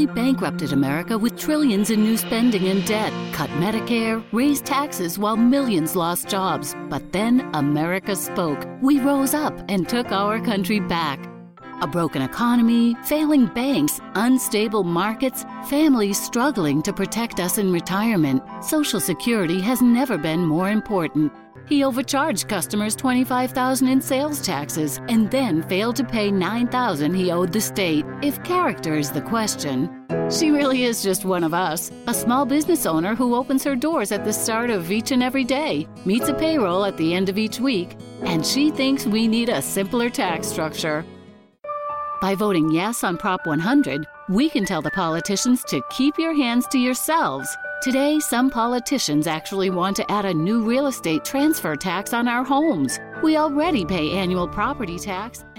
bankrupted America with trillions in new spending and debt, cut Medicare, raised taxes while millions lost jobs. But then America spoke. We rose up and took our country back. A broken economy, failing banks, unstable markets, families struggling to protect us in retirement. Social Security has never been more important. He overcharged customers $25,000 in sales taxes and then failed to pay $9,000 he owed the state. If character is the question, she really is just one of us, a small business owner who opens her doors at the start of each and every day, meets a payroll at the end of each week, and she thinks we need a simpler tax structure. By voting yes on Prop 100, we can tell the politicians to keep your hands to yourselves. Today, some politicians actually want to add a new real estate transfer tax on our homes. We already pay annual property tax